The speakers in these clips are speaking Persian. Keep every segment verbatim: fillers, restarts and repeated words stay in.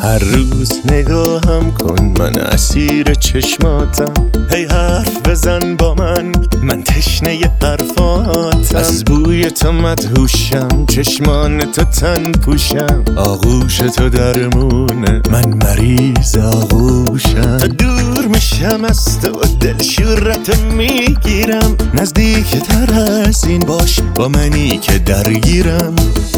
هر روز نگاهم کن، من اسیر چشماتم. هی حرف بزن با من، من تشنه حرفاتم. از بوی تو مدهوشم، چشمان تو تن پوشم. آغوش تو درمونه، من مریض آغوشم. تا دور میشم از تو، دل شورت میگیرم. نزدیک تر از این باش، با منی که درگیرم.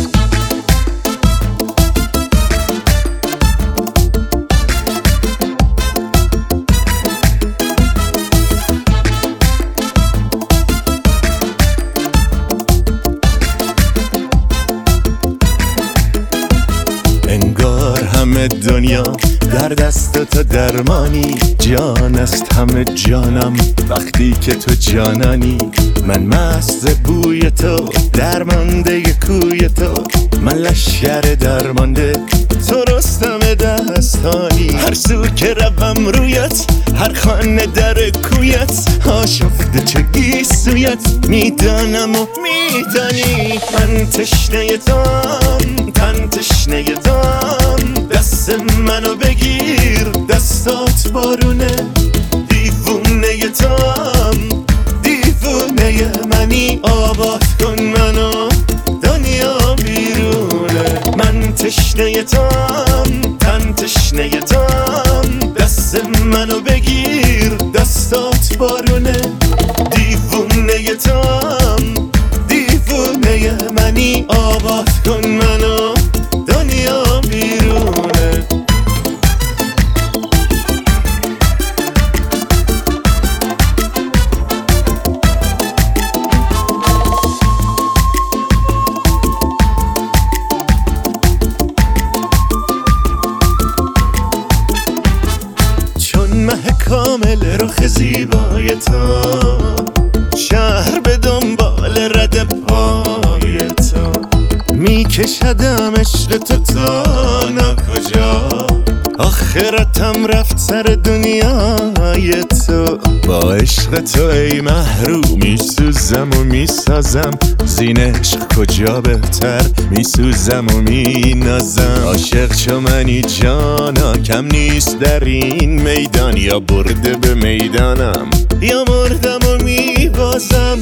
انگار همه دنیا در دست تو درمانی. جان است همه جانم وقتی که تو جانانی. من مست بوی تو، درمانده کوی تو. من لشگر درمانده، تو رستم دستانی. هر سو که روم رویت، هر خانه در کویت. آشفته چه گیسویت، میدانم و میدانی. من تشنه تام، تن تشنه تام. دست منو بگیر، دستات بارونه. دیوونه تام، دیوونه منی. آباد کن منو، دنیا بیرونه. من تشنه تام، تن تشنه تام. دست منو بگیر، دستات بارونه. دیوونه تام، دیوونه منی. آباد کن منو، دنیا بیرونه. چون مه کامل رخ زیبای تو، شهر به دنبال رد پای تو. میکشدم عشق تو تا ناکجا. آخرتم رفت سر دنیای تو. با عشق تو ای محروم میسوزم و میسازم. زین عشق کجا بهتر میسوزم و مینازم. عاشق چو منی جانا، کم نیست در این میدان. یا برده به میدانم، یا مردم و میبازم.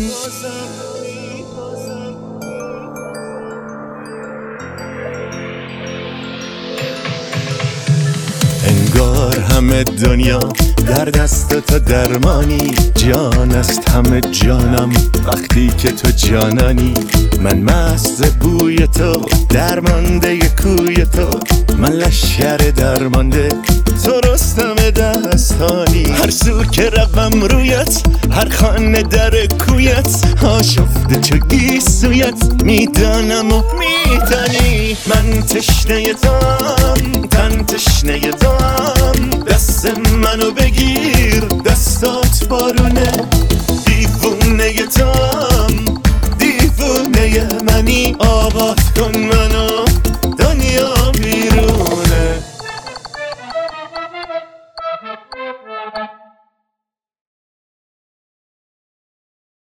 انگار همه دنیا در دست تو درمانی. جان است همه جانم وقتی که تو جانانی. من مست بوی تو، درمانده کوی تو. من لشگر درمانده، تو رستم دستانی. هر سو که روم رویت، هر خانه در کویت. آشفته چو گیسویت، میدانم و میدانی. من تشنه تام، تن تشنه تام. دست منو بگیر،